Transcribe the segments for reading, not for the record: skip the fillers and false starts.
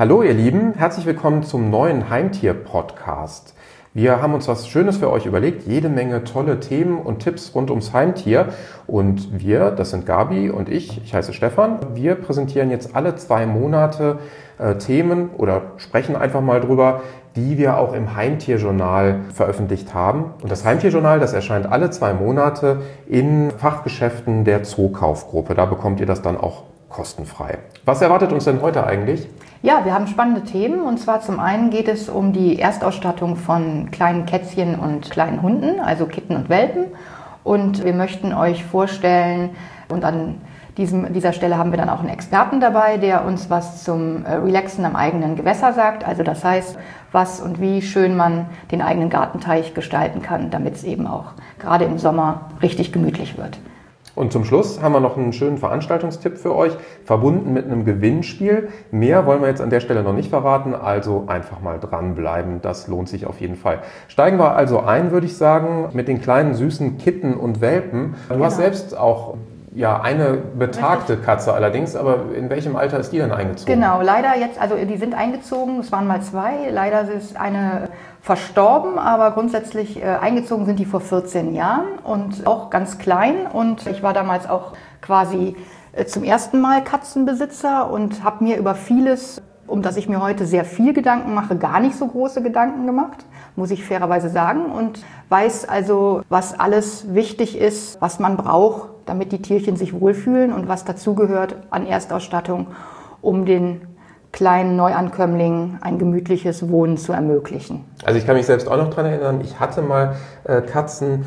Hallo ihr Lieben, herzlich willkommen zum neuen Heimtier-Podcast. Wir haben uns was Schönes für euch überlegt, jede Menge tolle Themen und Tipps rund ums Heimtier. Und wir, das sind Gabi und ich heiße Stefan, wir präsentieren jetzt alle 2 Monate Themen oder sprechen einfach mal drüber, die wir auch im Heimtierjournal veröffentlicht haben. Und das Heimtierjournal, das erscheint alle 2 Monate in Fachgeschäften der Zookaufgruppe. Da bekommt ihr das dann auch kostenfrei. Was erwartet uns denn heute eigentlich? Ja, wir haben spannende Themen und zwar zum einen geht es um die Erstausstattung von kleinen Kätzchen und kleinen Hunden, also Kitten und Welpen. Und wir möchten euch vorstellen und an dieser Stelle haben wir dann auch einen Experten dabei, der uns was zum Relaxen am eigenen Gewässer sagt. Also das heißt, was und wie schön man den eigenen Gartenteich gestalten kann, damit es eben auch gerade im Sommer richtig gemütlich wird. Und zum Schluss haben wir noch einen schönen Veranstaltungstipp für euch, verbunden mit einem Gewinnspiel. Mehr wollen wir jetzt an der Stelle noch nicht verraten, also einfach mal dranbleiben, das lohnt sich auf jeden Fall. Steigen wir also ein, würde ich sagen, mit den kleinen süßen Kitten und Welpen. Du hast selbst auch eine betagte Katze allerdings, aber in welchem Alter ist die denn eingezogen? Genau, leider jetzt, also die sind eingezogen, es waren mal 2, leider ist eine verstorben, aber grundsätzlich eingezogen sind die vor 14 Jahren und auch ganz klein und ich war damals auch quasi zum ersten Mal Katzenbesitzer und habe mir über vieles, um das ich mir heute sehr viel Gedanken mache, gar nicht so große Gedanken gemacht, muss ich fairerweise sagen, und weiß also, was alles wichtig ist, was man braucht, damit die Tierchen sich wohlfühlen und was dazugehört an Erstausstattung, um den kleinen Neuankömmlingen ein gemütliches Wohnen zu ermöglichen. Also ich kann mich selbst auch noch daran erinnern, ich hatte mal Katzen,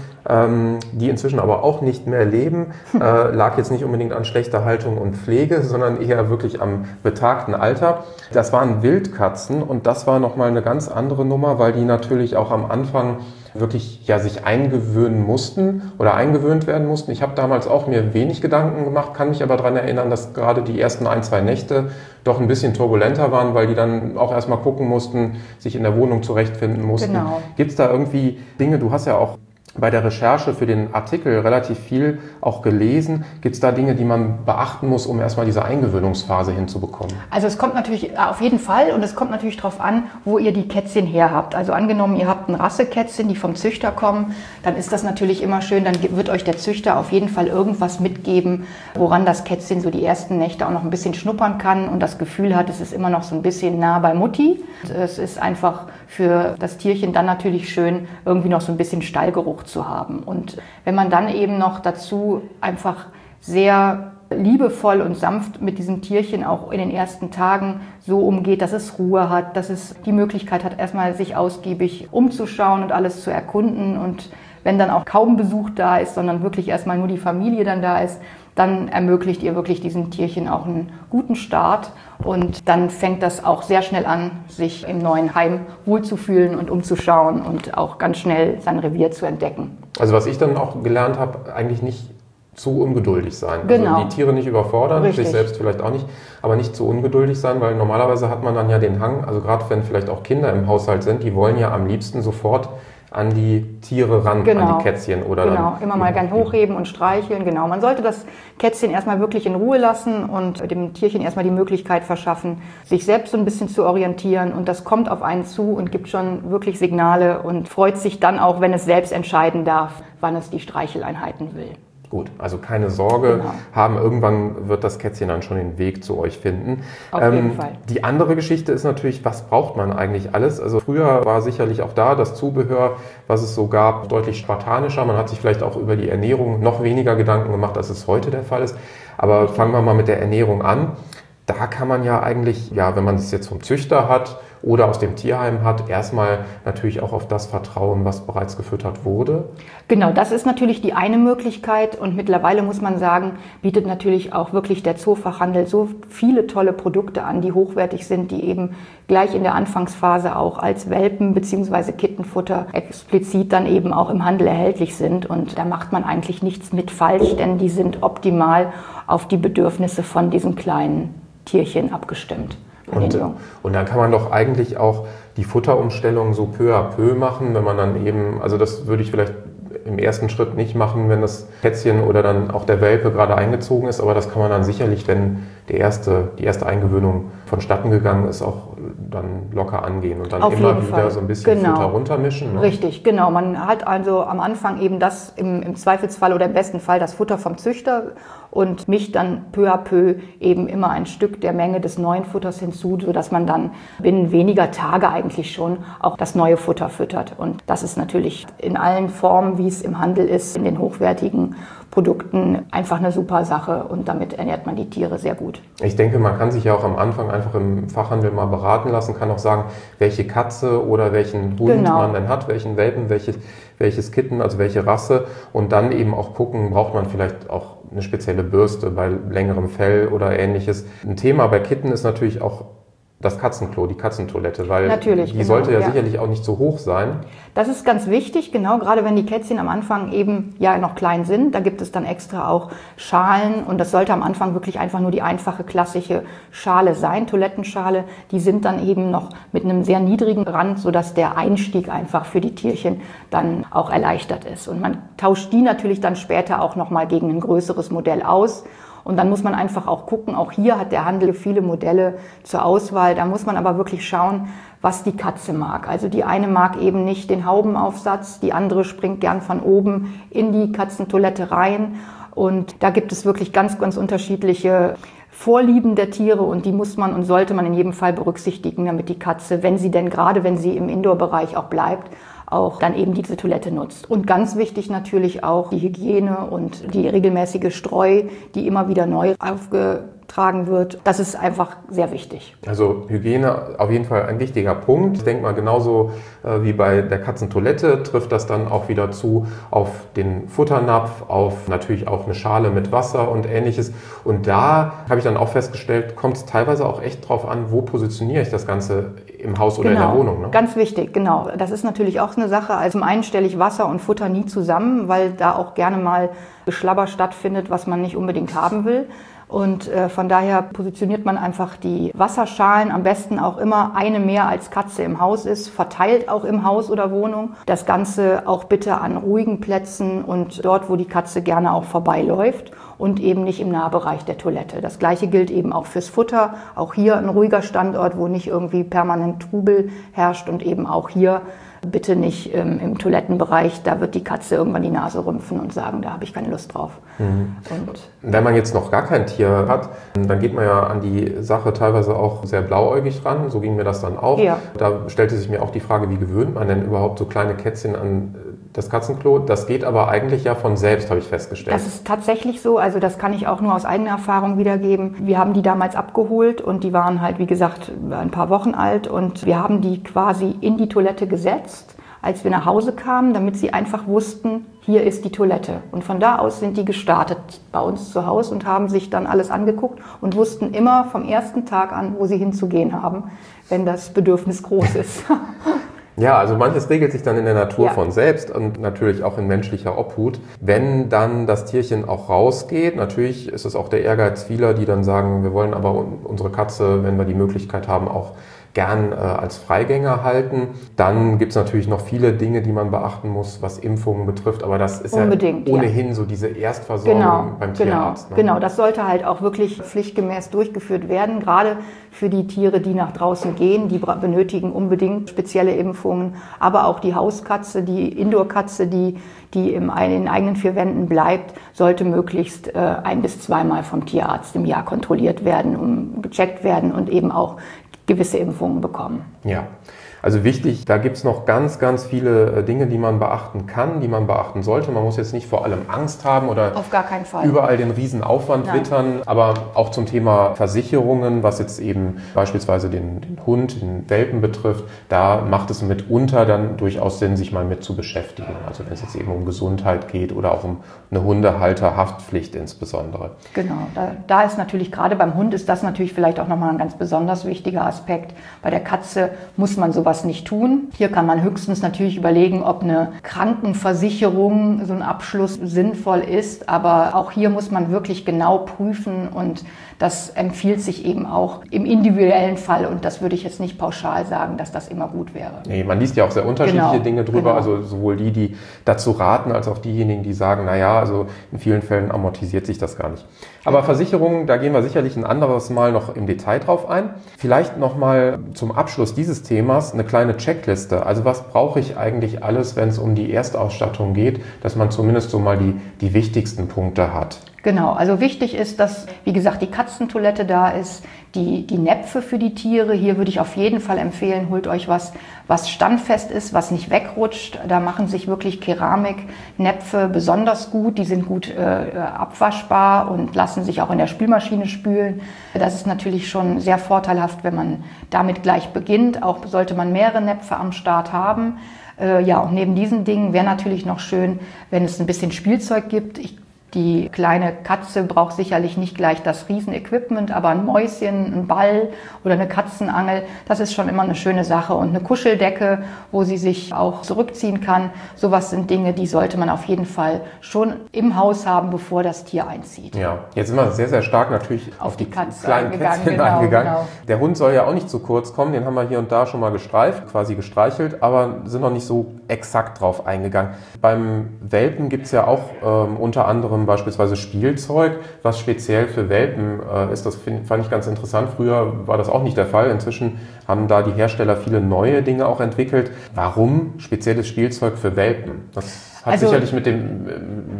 die inzwischen aber auch nicht mehr leben. Lag jetzt nicht unbedingt an schlechter Haltung und Pflege, sondern eher wirklich am betagten Alter. Das waren Wildkatzen und das war nochmal eine ganz andere Nummer, weil die natürlich auch am Anfang wirklich sich eingewöhnen mussten oder eingewöhnt werden mussten. Ich habe damals auch mir wenig Gedanken gemacht, kann mich aber daran erinnern, dass gerade die ersten 1-2 Nächte doch ein bisschen turbulenter waren, weil die dann auch erstmal gucken mussten, sich in der Wohnung zurechtfinden mussten. Genau. Gibt es da irgendwie Dinge, du hast ja auch bei der Recherche für den Artikel relativ viel auch gelesen. Gibt es da Dinge, die man beachten muss, um erstmal diese Eingewöhnungsphase hinzubekommen? Also es kommt natürlich auf jeden Fall und es kommt natürlich darauf an, wo ihr die Kätzchen her habt. Also angenommen, ihr habt ein Rassekätzchen, die vom Züchter kommen, dann ist das natürlich immer schön, dann wird euch der Züchter auf jeden Fall irgendwas mitgeben, woran das Kätzchen so die ersten Nächte auch noch ein bisschen schnuppern kann und das Gefühl hat, es ist immer noch so ein bisschen nah bei Mutti. Es ist einfach für das Tierchen dann natürlich schön, irgendwie noch so ein bisschen Stallgeruch zu haben. Und wenn man dann eben noch dazu einfach sehr liebevoll und sanft mit diesem Tierchen auch in den ersten Tagen so umgeht, dass es Ruhe hat, dass es die Möglichkeit hat, erstmal sich ausgiebig umzuschauen und alles zu erkunden. Und wenn dann auch kaum Besuch da ist, sondern wirklich erstmal nur die Familie dann da ist, dann ermöglicht ihr wirklich diesem Tierchen auch einen guten Start und dann fängt das auch sehr schnell an, sich im neuen Heim wohlzufühlen und umzuschauen und auch ganz schnell sein Revier zu entdecken. Also was ich dann auch gelernt habe, eigentlich nicht zu ungeduldig sein. Genau. Also die Tiere nicht überfordern, Richtig. sich selbst vielleicht auch nicht, aber nicht zu ungeduldig sein, weil normalerweise hat man dann ja den Hang, also gerade wenn vielleicht auch Kinder im Haushalt sind, die wollen ja am liebsten sofort an die Tiere ran, genau. an die Kätzchen oder genau. Immer mal gern hochheben und streicheln, genau. Man sollte das Kätzchen erstmal wirklich in Ruhe lassen und dem Tierchen erstmal die Möglichkeit verschaffen, sich selbst so ein bisschen zu orientieren und das kommt auf einen zu und gibt schon wirklich Signale und freut sich dann auch, wenn es selbst entscheiden darf, wann es die Streicheleinheiten will. Gut, also keine Sorge haben, irgendwann wird das Kätzchen dann schon den Weg zu euch finden. Auf jeden Fall. Die andere Geschichte ist natürlich, was braucht man eigentlich alles? Also früher war sicherlich auch da das Zubehör, was es so gab, deutlich spartanischer. Man hat sich vielleicht auch über die Ernährung noch weniger Gedanken gemacht, als es heute der Fall ist. Aber fangen wir mal mit der Ernährung an. Da kann man ja eigentlich, wenn man es jetzt vom Züchter hat oder aus dem Tierheim hat, erstmal natürlich auch auf das vertrauen, was bereits gefüttert wurde. Genau, das ist natürlich die eine Möglichkeit und mittlerweile muss man sagen, bietet natürlich auch wirklich der Zoofachhandel so viele tolle Produkte an, die hochwertig sind, die eben gleich in der Anfangsphase auch als Welpen- bzw. Kittenfutter explizit dann eben auch im Handel erhältlich sind und da macht man eigentlich nichts mit falsch, denn die sind optimal auf die Bedürfnisse von diesen kleinen Tierchen abgestimmt. Und dann kann man doch eigentlich auch die Futterumstellung so peu à peu machen, wenn man dann eben, also das würde ich vielleicht im ersten Schritt nicht machen, wenn das Kätzchen oder dann auch der Welpe gerade eingezogen ist, aber das kann man dann sicherlich, wenn die erste Eingewöhnung vonstatten gegangen ist, auch dann locker angehen und dann Auf immer jeden wieder Fall. so ein bisschen Genau. Futter runtermischen. Ne? Richtig, genau. Man hat also am Anfang eben das im Zweifelsfall oder im besten Fall das Futter vom Züchter und mischt dann peu à peu eben immer ein Stück der Menge des neuen Futters hinzu, sodass man dann binnen weniger Tage eigentlich schon auch das neue Futter füttert. Und das ist natürlich in allen Formen, wie es im Handel ist, in den hochwertigen Produkten einfach eine super Sache und damit ernährt man die Tiere sehr gut. Ich denke, man kann sich ja auch am Anfang einfach im Fachhandel mal beraten lassen, kann auch sagen, welche Katze oder welchen Hund man denn hat, welchen Welpen, welches Kitten, also welche Rasse und dann eben auch gucken, braucht man vielleicht auch eine spezielle Bürste bei längerem Fell oder ähnliches. Ein Thema bei Kitten ist natürlich auch das Katzenklo, die Katzentoilette, weil die sollte ja sicherlich auch nicht so hoch sein. Das ist ganz wichtig, genau, gerade wenn die Kätzchen am Anfang eben ja noch klein sind. Da gibt es dann extra auch Schalen und das sollte am Anfang wirklich einfach nur die einfache klassische Schale sein, Toilettenschale. Die sind dann eben noch mit einem sehr niedrigen Rand, sodass der Einstieg einfach für die Tierchen dann auch erleichtert ist. Und man tauscht die natürlich dann später auch nochmal gegen ein größeres Modell aus. Und dann muss man einfach auch gucken, auch hier hat der Handel viele Modelle zur Auswahl. Da muss man aber wirklich schauen, was die Katze mag. Also die eine mag eben nicht den Haubenaufsatz, die andere springt gern von oben in die Katzentoilette rein. Und da gibt es wirklich ganz, ganz unterschiedliche Vorlieben der Tiere und die muss man und sollte man in jedem Fall berücksichtigen, damit die Katze, wenn sie denn gerade, wenn sie im Indoor-Bereich auch bleibt, auch dann eben diese Toilette nutzt. Und ganz wichtig natürlich auch die Hygiene und die regelmäßige Streu, die immer wieder neu aufgetragen wird. Das ist einfach sehr wichtig. Also Hygiene auf jeden Fall ein wichtiger Punkt. Ich denke mal, genauso wie bei der Katzentoilette trifft das dann auch wieder zu auf den Futternapf, auf natürlich auch eine Schale mit Wasser und Ähnliches. Und da habe ich dann auch festgestellt, kommt es teilweise auch echt drauf an, wo positioniere ich das Ganze im Haus oder in der Wohnung. Ne? Ganz wichtig, genau. Das ist natürlich auch eine Sache. Also zum einen stelle ich Wasser und Futter nie zusammen, weil da auch gerne mal Geschlabber stattfindet, was man nicht unbedingt haben will. Und von daher positioniert man einfach die Wasserschalen am besten auch immer eine mehr als Katze im Haus ist, verteilt auch im Haus oder Wohnung. Das Ganze auch bitte an ruhigen Plätzen und dort, wo die Katze gerne auch vorbeiläuft und eben nicht im Nahbereich der Toilette. Das Gleiche gilt eben auch fürs Futter. Auch hier ein ruhiger Standort, wo nicht irgendwie permanent Trubel herrscht und eben auch hier bitte nicht im Toilettenbereich, da wird die Katze irgendwann die Nase rümpfen und sagen, da habe ich keine Lust drauf. Mhm. Und wenn man jetzt noch gar kein Tier hat, dann geht man ja an die Sache teilweise auch sehr blauäugig ran, so ging mir das dann auch. Ja. Da stellte sich mir auch die Frage, wie gewöhnt man denn überhaupt so kleine Kätzchen an das Katzenklo? Das geht aber eigentlich ja von selbst, habe ich festgestellt. Das ist tatsächlich so, also das kann ich auch nur aus eigener Erfahrung wiedergeben. Wir haben die damals abgeholt und die waren halt, wie gesagt, ein paar Wochen alt und wir haben die quasi in die Toilette gesetzt, als wir nach Hause kamen, damit sie einfach wussten, hier ist die Toilette. Und von da aus sind die gestartet bei uns zu Hause und haben sich dann alles angeguckt und wussten immer vom ersten Tag an, wo sie hinzugehen haben, wenn das Bedürfnis groß ist. Ja, also manches regelt sich dann in der Natur von selbst und natürlich auch in menschlicher Obhut. Wenn dann das Tierchen auch rausgeht, natürlich ist es auch der Ehrgeiz vieler, die dann sagen, wir wollen aber unsere Katze, wenn wir die Möglichkeit haben, auch gern als Freigänger halten. Dann gibt es natürlich noch viele Dinge, die man beachten muss, was Impfungen betrifft. Aber das ist unbedingt, ja ohnehin so diese Erstversorgung beim Tierarzt. Ne? Genau, das sollte halt auch wirklich pflichtgemäß durchgeführt werden. Gerade für die Tiere, die nach draußen gehen, die benötigen unbedingt spezielle Impfungen. Aber auch die Hauskatze, die Indoor-Katze, die in eigenen vier Wänden bleibt, sollte möglichst 1- bis 2-mal vom Tierarzt im Jahr kontrolliert werden, gecheckt werden und eben auch gewisse Impfungen bekommen. Ja, also wichtig, da gibt es noch ganz, ganz viele Dinge, die man beachten kann, die man beachten sollte. Man muss jetzt nicht vor allem Angst haben oder auf gar keinen Fall überall den Riesenaufwand wittern, aber auch zum Thema Versicherungen, was jetzt eben beispielsweise den Hund, den Welpen betrifft, da macht es mitunter dann durchaus Sinn, sich mal mit zu beschäftigen. Also wenn es jetzt eben um Gesundheit geht oder auch um eine Hundehalterhaftpflicht insbesondere. Genau, da ist natürlich gerade beim Hund ist das natürlich vielleicht auch nochmal ein ganz besonders wichtiger Aspekt. Bei der Katze muss man sowas sowas nicht tun. Hier kann man höchstens natürlich überlegen, ob eine Krankenversicherung, so ein Abschluss sinnvoll ist. Aber auch hier muss man wirklich genau prüfen und das empfiehlt sich eben auch im individuellen Fall. Und das würde ich jetzt nicht pauschal sagen, dass das immer gut wäre. Nee, man liest ja auch sehr unterschiedliche Dinge drüber. Genau. Also sowohl die dazu raten, als auch diejenigen, die sagen, naja, also in vielen Fällen amortisiert sich das gar nicht. Aber Versicherungen, da gehen wir sicherlich ein anderes Mal noch im Detail drauf ein. Vielleicht nochmal zum Abschluss dieses Themas eine kleine Checkliste. Also was brauche ich eigentlich alles, wenn es um die Erstausstattung geht, dass man zumindest so mal die wichtigsten Punkte hat? Genau, also wichtig ist, dass, wie gesagt, die Katzentoilette da ist, die Näpfe für die Tiere. Hier würde ich auf jeden Fall empfehlen, holt euch was standfest ist, was nicht wegrutscht. Da machen sich wirklich Keramiknäpfe besonders gut. Die sind gut abwaschbar und lassen sich auch in der Spülmaschine spülen. Das ist natürlich schon sehr vorteilhaft, wenn man damit gleich beginnt. Auch sollte man mehrere Näpfe am Start haben. Ja, und neben diesen Dingen wäre natürlich noch schön, wenn es ein bisschen Spielzeug gibt. Die kleine Katze braucht sicherlich nicht gleich das Riesenequipment, aber ein Mäuschen, ein Ball oder eine Katzenangel, das ist schon immer eine schöne Sache. Und eine Kuscheldecke, wo sie sich auch zurückziehen kann. Sowas sind Dinge, die sollte man auf jeden Fall schon im Haus haben, bevor das Tier einzieht. Ja, jetzt sind wir sehr, sehr stark natürlich auf die kleinen Kätzchen eingegangen. Genau. Der Hund soll ja auch nicht zu kurz kommen, den haben wir hier und da schon mal quasi gestreichelt, aber sind noch nicht so exakt drauf eingegangen. Beim Welpen gibt es ja auch unter anderem beispielsweise Spielzeug, was speziell für Welpen ist. Das fand ich ganz interessant. Früher war das auch nicht der Fall. Inzwischen haben da die Hersteller viele neue Dinge auch entwickelt. Warum spezielles Spielzeug für Welpen? Das hat sicherlich mit den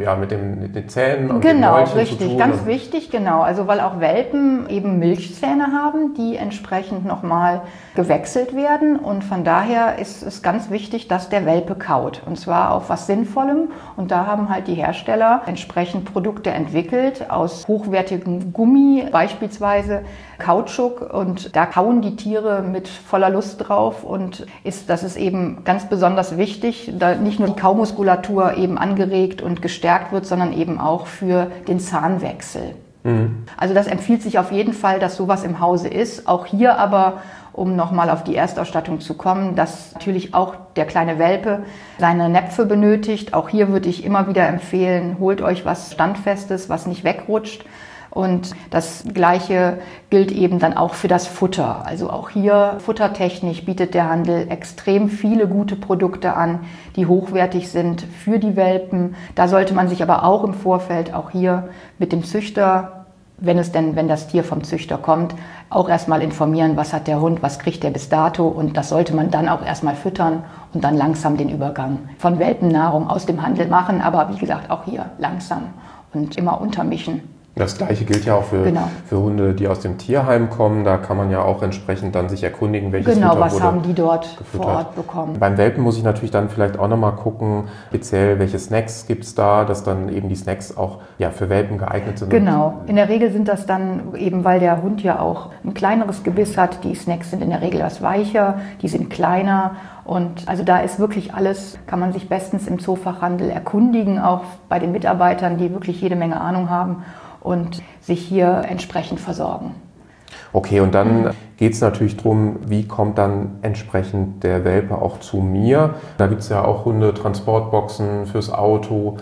Zähnen und den Mäulchen richtig, zu tun. ganz wichtig, genau. Also weil auch Welpen eben Milchzähne haben, die entsprechend nochmal gewechselt werden. Und von daher ist es ganz wichtig, dass der Welpe kaut. Und zwar auf was Sinnvollem. Und da haben halt die Hersteller entsprechend Produkte entwickelt aus hochwertigem Gummi, beispielsweise Kautschuk. Und da kauen die Tiere mit voller Lust drauf. Und das ist eben ganz besonders wichtig, da nicht nur die Kaumuskulatur eben angeregt und gestärkt wird, sondern eben auch für den Zahnwechsel. Also das empfiehlt sich auf jeden Fall, dass sowas im Hause ist. Auch hier aber, um nochmal auf die Erstausstattung zu kommen, dass natürlich auch der kleine Welpe seine Näpfe benötigt. Auch hier würde ich immer wieder empfehlen, holt euch was Standfestes, was nicht wegrutscht. Und das Gleiche gilt eben dann auch für das Futter. Also auch hier futtertechnisch bietet der Handel extrem viele gute Produkte an, die hochwertig sind für die Welpen. Da sollte man sich aber auch im Vorfeld auch hier mit dem Züchter, wenn das Tier vom Züchter kommt, auch erstmal informieren, was hat der Hund, was kriegt der bis dato. Und das sollte man dann auch erstmal füttern und dann langsam den Übergang von Welpennahrung aus dem Handel machen. Aber wie gesagt, auch hier langsam und immer untermischen. Das Gleiche gilt ja auch für Hunde, die aus dem Tierheim kommen. Da kann man ja auch entsprechend dann sich erkundigen, welches Futter wurde was haben die dort vor Ort bekommen. Beim Welpen muss ich natürlich dann vielleicht auch nochmal gucken, speziell welche Snacks gibt es da, dass dann eben die Snacks auch für Welpen geeignet sind. Genau, in der Regel sind das dann eben, weil der Hund ja auch ein kleineres Gebiss hat, die Snacks sind in der Regel etwas weicher, die sind kleiner. Und also da ist wirklich alles, kann man sich bestens im Zoofachhandel erkundigen, auch bei den Mitarbeitern, die wirklich jede Menge Ahnung haben und sich hier entsprechend versorgen. Okay, und dann geht es natürlich darum, wie kommt dann entsprechend der Welpe auch zu mir. Da gibt es ja auch Hundetransportboxen fürs Auto,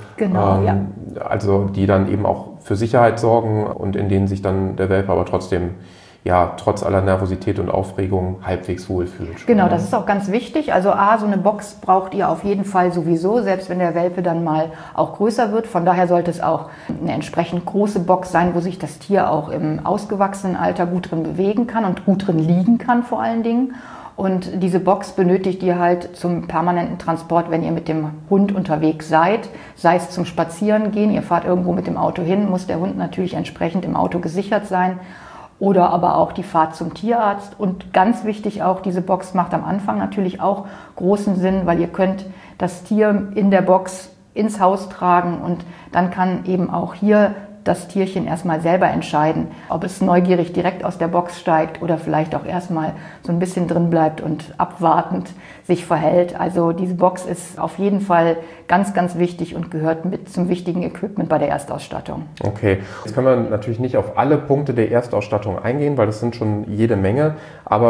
also die dann eben auch für Sicherheit sorgen und in denen sich dann der Welpe aber trotzdem trotz aller Nervosität und Aufregung halbwegs wohlfühlt. Genau, das ist auch ganz wichtig. Also so eine Box braucht ihr auf jeden Fall sowieso, selbst wenn der Welpe dann mal auch größer wird. Von daher sollte es auch eine entsprechend große Box sein, wo sich das Tier auch im ausgewachsenen Alter gut drin bewegen kann und gut drin liegen kann vor allen Dingen. Und diese Box benötigt ihr halt zum permanenten Transport, wenn ihr mit dem Hund unterwegs seid, sei es zum Spazierengehen, ihr fahrt irgendwo mit dem Auto hin, muss der Hund natürlich entsprechend im Auto gesichert sein. Oder aber auch die Fahrt zum Tierarzt. Und ganz wichtig auch, diese Box macht am Anfang natürlich auch großen Sinn, weil ihr könnt das Tier in der Box ins Haus tragen und dann kann eben auch hier das Tierchen erstmal selber entscheiden, ob es neugierig direkt aus der Box steigt oder vielleicht auch erstmal so ein bisschen drin bleibt und abwartend sich verhält. Also diese Box ist auf jeden Fall ganz, ganz wichtig und gehört mit zum wichtigen Equipment bei der Erstausstattung. Okay, jetzt können wir natürlich nicht auf alle Punkte der Erstausstattung eingehen, weil das sind schon jede Menge, aber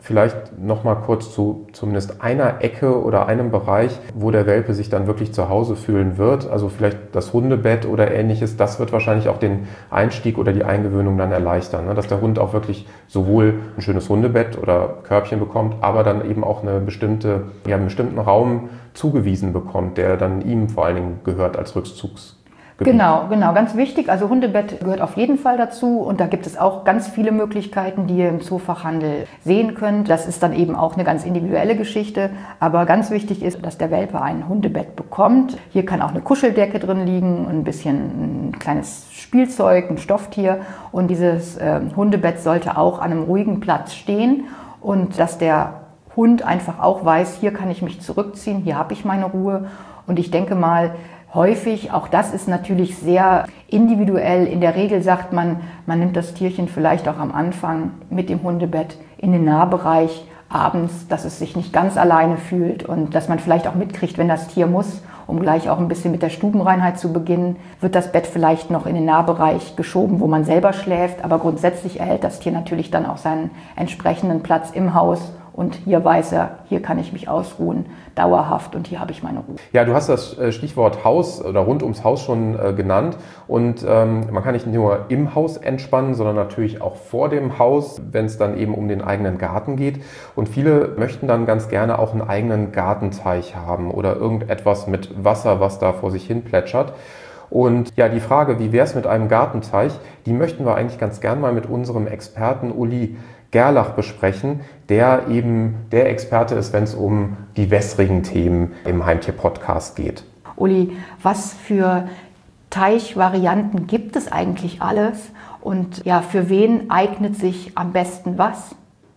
vielleicht noch mal kurz zu zumindest einer Ecke oder einem Bereich, wo der Welpe sich dann wirklich zu Hause fühlen wird. Also vielleicht das Hundebett oder Ähnliches. Das wird wahrscheinlich auch den Einstieg oder die Eingewöhnung dann erleichtern, ne? Dass der Hund auch wirklich sowohl ein schönes Hundebett oder Körbchen bekommt, aber dann eben auch einen bestimmten Raum zugewiesen bekommt, der dann ihm vor allen Dingen gehört als Rückzugsgebiet. Genau, ganz wichtig. Also Hundebett gehört auf jeden Fall dazu und da gibt es auch ganz viele Möglichkeiten, die ihr im Zoofachhandel sehen könnt. Das ist dann eben auch eine ganz individuelle Geschichte, aber ganz wichtig ist, dass der Welpe ein Hundebett bekommt. Hier kann auch eine Kuscheldecke drin liegen, ein kleines Spielzeug, ein Stofftier und dieses Hundebett sollte auch an einem ruhigen Platz stehen und dass der Hund einfach auch weiß, hier kann ich mich zurückziehen, hier habe ich meine Ruhe und ich denke mal, häufig, auch das ist natürlich sehr individuell. In der Regel sagt man, man nimmt das Tierchen vielleicht auch am Anfang mit dem Hundebett in den Nahbereich abends, dass es sich nicht ganz alleine fühlt und dass man vielleicht auch mitkriegt, wenn das Tier muss, um gleich auch ein bisschen mit der Stubenreinheit zu beginnen, wird das Bett vielleicht noch in den Nahbereich geschoben, wo man selber schläft. Aber grundsätzlich erhält das Tier natürlich dann auch seinen entsprechenden Platz im Haus. Und hier weiß er, hier kann ich mich ausruhen, dauerhaft und hier habe ich meine Ruhe. Ja, du hast das Stichwort Haus oder rund ums Haus schon genannt. Und man kann nicht nur im Haus entspannen, sondern natürlich auch vor dem Haus, wenn es dann eben um den eigenen Garten geht. Und viele möchten dann ganz gerne auch einen eigenen Gartenteich haben oder irgendetwas mit Wasser, was da vor sich hin plätschert. Und ja, die Frage, wie wäre es mit einem Gartenteich, die möchten wir eigentlich ganz gern mal mit unserem Experten Uli Gerlach besprechen, der eben der Experte ist, wenn es um die wässrigen Themen im Heimtier-Podcast geht. Uli, was für Teichvarianten gibt es eigentlich alles und ja, für wen eignet sich am besten was?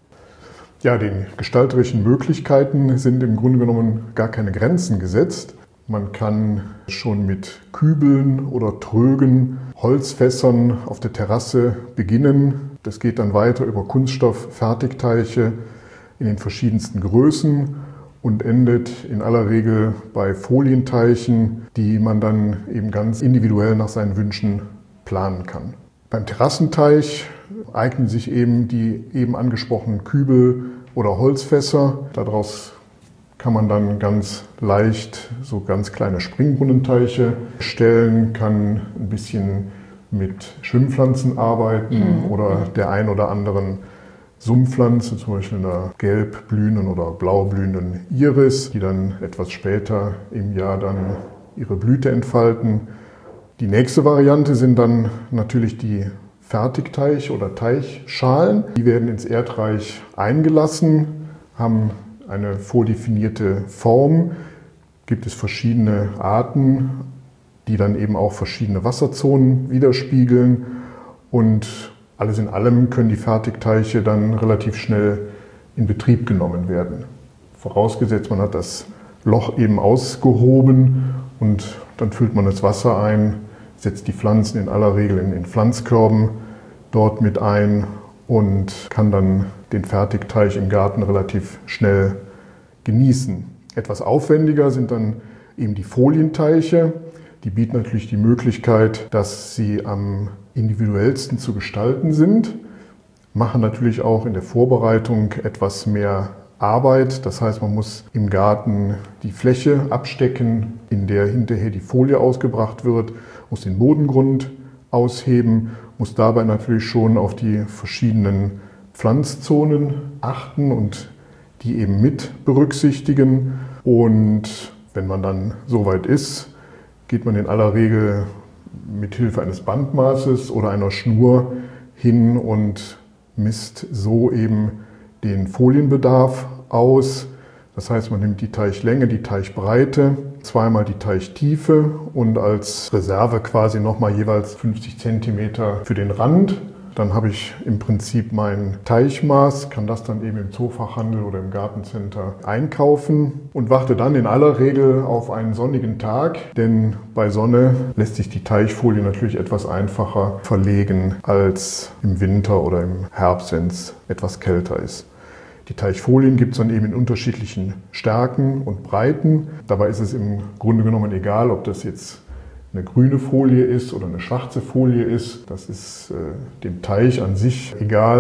Ja, den gestalterischen Möglichkeiten sind im Grunde genommen gar keine Grenzen gesetzt. Man kann schon mit Kübeln oder Trögen, Holzfässern auf der Terrasse beginnen. Das geht dann weiter über Kunststoff-Fertigteiche in den verschiedensten Größen und endet in aller Regel bei Folienteichen, die man dann eben ganz individuell nach seinen Wünschen planen kann. Beim Terrassenteich eignen sich eben die eben angesprochenen Kübel oder Holzfässer. Daraus kann man dann ganz leicht so ganz kleine Springbrunnenteiche stellen, kann ein bisschen mit Schwimmpflanzen arbeiten oder der ein oder anderen Sumpfpflanze, zum Beispiel einer gelb blühenden oder blau blühenden Iris, die dann etwas später im Jahr dann ihre Blüte entfalten. Die nächste Variante sind dann natürlich die Fertigteich- oder Teichschalen. Die werden ins Erdreich eingelassen, haben eine vordefinierte Form. Gibt es verschiedene Arten, die dann eben auch verschiedene Wasserzonen widerspiegeln. Und alles in allem können die Fertigteiche dann relativ schnell in Betrieb genommen werden. Vorausgesetzt, man hat das Loch eben ausgehoben und dann füllt man das Wasser ein, setzt die Pflanzen in aller Regel in Pflanzkörben dort mit ein und kann dann den Fertigteich im Garten relativ schnell genießen. Etwas aufwendiger sind dann eben die Folienteiche. Die bieten natürlich die Möglichkeit, dass sie am individuellsten zu gestalten sind, machen natürlich auch in der Vorbereitung etwas mehr Arbeit. Das heißt, man muss im Garten die Fläche abstecken, in der hinterher die Folie ausgebracht wird, muss den Bodengrund ausheben, muss dabei natürlich schon auf die verschiedenen Pflanzzonen achten und die eben mit berücksichtigen. Und wenn man dann soweit ist, geht man in aller Regel mit Hilfe eines Bandmaßes oder einer Schnur hin und misst so eben den Folienbedarf aus. Das heißt, man nimmt die Teichlänge, die Teichbreite, zweimal die Teichtiefe und als Reserve quasi nochmal jeweils 50 cm für den Rand. Dann habe ich im Prinzip mein Teichmaß, kann das dann eben im Zoofachhandel oder im Gartencenter einkaufen und warte dann in aller Regel auf einen sonnigen Tag, denn bei Sonne lässt sich die Teichfolie natürlich etwas einfacher verlegen als im Winter oder im Herbst, wenn es etwas kälter ist. Die Teichfolien gibt es dann eben in unterschiedlichen Stärken und Breiten. Dabei ist es im Grunde genommen egal, ob das jetzt eine grüne Folie ist oder eine schwarze Folie ist. Das ist dem Teich an sich egal.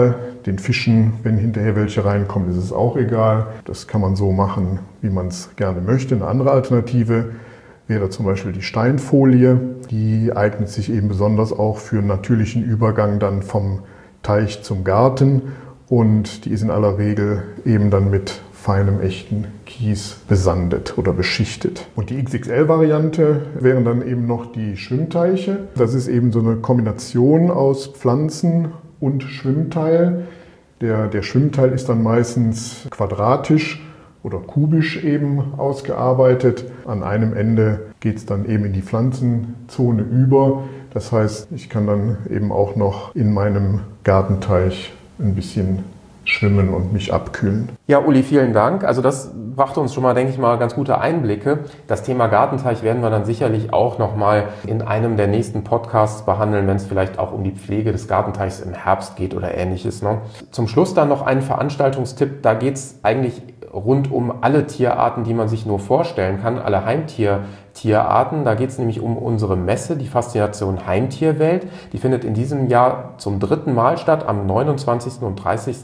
Den Fischen, wenn hinterher welche reinkommen, ist es auch egal. Das kann man so machen, wie man es gerne möchte. Eine andere Alternative wäre zum Beispiel die Steinfolie. Die eignet sich eben besonders auch für einen natürlichen Übergang dann vom Teich zum Garten. Und die ist in aller Regel eben dann mit feinem, echten Kies besandet oder beschichtet. Und die XXL-Variante wären dann eben noch die Schwimmteiche. Das ist eben so eine Kombination aus Pflanzen und Schwimmteil. Der Schwimmteil ist dann meistens quadratisch oder kubisch eben ausgearbeitet. An einem Ende geht es dann eben in die Pflanzenzone über. Das heißt, ich kann dann eben auch noch in meinem Gartenteich ein bisschen schwimmen und mich abkühlen. Ja, Uli, vielen Dank. Also das brachte uns schon mal, denke ich mal, ganz gute Einblicke. Das Thema Gartenteich werden wir dann sicherlich auch noch mal in einem der nächsten Podcasts behandeln, wenn es vielleicht auch um die Pflege des Gartenteichs im Herbst geht oder Ähnliches. Ne? Zum Schluss dann noch ein Veranstaltungstipp. Da geht es eigentlich rund um alle Tierarten, die man sich nur vorstellen kann, alle Heimtierarten. Da geht es nämlich um unsere Messe, die Faszination Heimtierwelt. Die findet in diesem Jahr zum 3. Mal statt, am 29. und 30.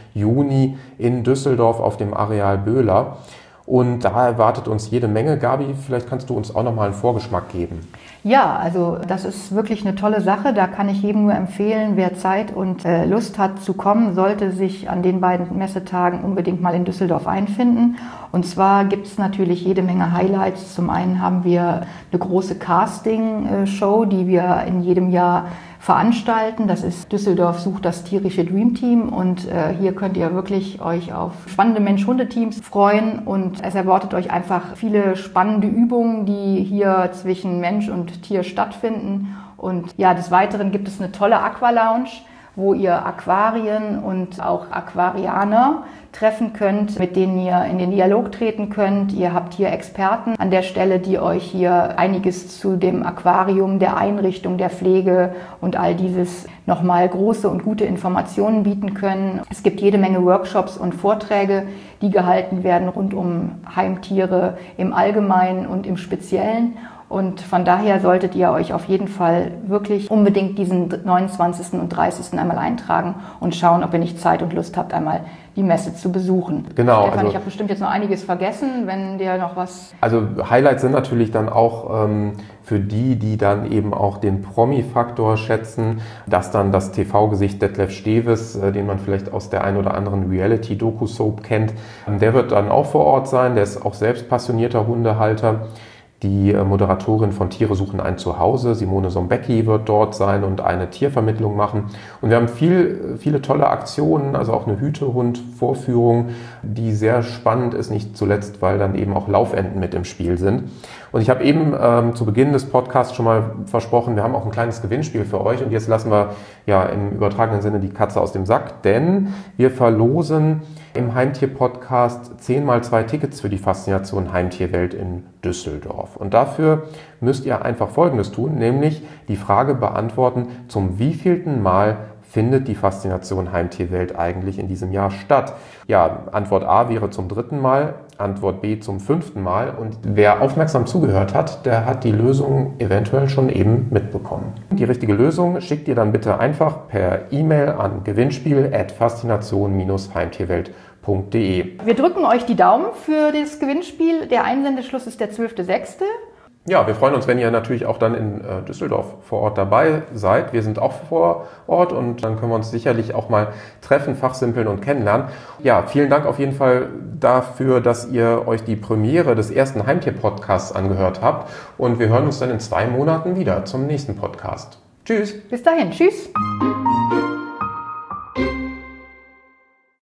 Juni in Düsseldorf auf dem Areal Böhler. Und da erwartet uns jede Menge. Gabi, vielleicht kannst du uns auch noch mal einen Vorgeschmack geben. Ja, also das ist wirklich eine tolle Sache. Da kann ich jedem nur empfehlen, wer Zeit und Lust hat zu kommen, sollte sich an den beiden Messetagen unbedingt mal in Düsseldorf einfinden. Und zwar gibt es natürlich jede Menge Highlights. Zum einen haben wir eine große Casting-Show, die wir in jedem Jahr veranstalten. Das ist Düsseldorf sucht das tierische Dream Team und hier könnt ihr wirklich euch auf spannende Mensch-Hunde-Teams freuen und es erwartet euch einfach viele spannende Übungen, die hier zwischen Mensch und Tier stattfinden. Und ja, des Weiteren gibt es eine tolle Aqualounge, wo ihr Aquarien und auch Aquarianer treffen könnt, mit denen ihr in den Dialog treten könnt. Ihr habt hier Experten an der Stelle, die euch hier einiges zu dem Aquarium, der Einrichtung, der Pflege und all dieses nochmal große und gute Informationen bieten können. Es gibt jede Menge Workshops und Vorträge, die gehalten werden rund um Heimtiere im Allgemeinen und im Speziellen. Und von daher solltet ihr euch auf jeden Fall wirklich unbedingt diesen 29. und 30. einmal eintragen und schauen, ob ihr nicht Zeit und Lust habt, einmal die Messe zu besuchen. Genau. Stefan, ich habe bestimmt jetzt noch einiges vergessen, wenn dir noch was... Also Highlights sind natürlich dann auch für die dann eben auch den Promi-Faktor schätzen, dass dann das TV-Gesicht Detlef Steves, den man vielleicht aus der ein oder anderen Reality-Doku-Soap kennt, der wird dann auch vor Ort sein. Der ist auch selbst passionierter Hundehalter. Die Moderatorin von Tiere suchen ein Zuhause, Simone Sombecki, wird dort sein und eine Tiervermittlung machen. Und wir haben viele tolle Aktionen, also auch eine Hütehund-Vorführung, die sehr spannend ist, nicht zuletzt, weil dann eben auch Laufenten mit im Spiel sind. Und ich habe eben zu Beginn des Podcasts schon mal versprochen, wir haben auch ein kleines Gewinnspiel für euch. Und jetzt lassen wir ja im übertragenen Sinne die Katze aus dem Sack, denn wir verlosen im Heimtier-Podcast 10x2 Tickets für die Faszination Heimtierwelt in Düsseldorf. Und dafür müsst ihr einfach Folgendes tun, nämlich die Frage beantworten, zum wievielten Mal findet die Faszination Heimtierwelt eigentlich in diesem Jahr statt? Ja, Antwort A wäre zum 3. Mal, Antwort B zum 5. Mal. Und wer aufmerksam zugehört hat, der hat die Lösung eventuell schon eben mitbekommen. Die richtige Lösung schickt ihr dann bitte einfach per E-Mail an gewinnspiel@faszination-heimtierwelt.de. Wir drücken euch die Daumen für das Gewinnspiel. Der Einsendeschluss ist der 12.06. Ja, wir freuen uns, wenn ihr natürlich auch dann in Düsseldorf vor Ort dabei seid. Wir sind auch vor Ort und dann können wir uns sicherlich auch mal treffen, fachsimpeln und kennenlernen. Ja, vielen Dank auf jeden Fall dafür, dass ihr euch die Premiere des ersten Heimtier-Podcasts angehört habt. Und wir hören uns dann in 2 Monaten wieder zum nächsten Podcast. Tschüss. Bis dahin, tschüss.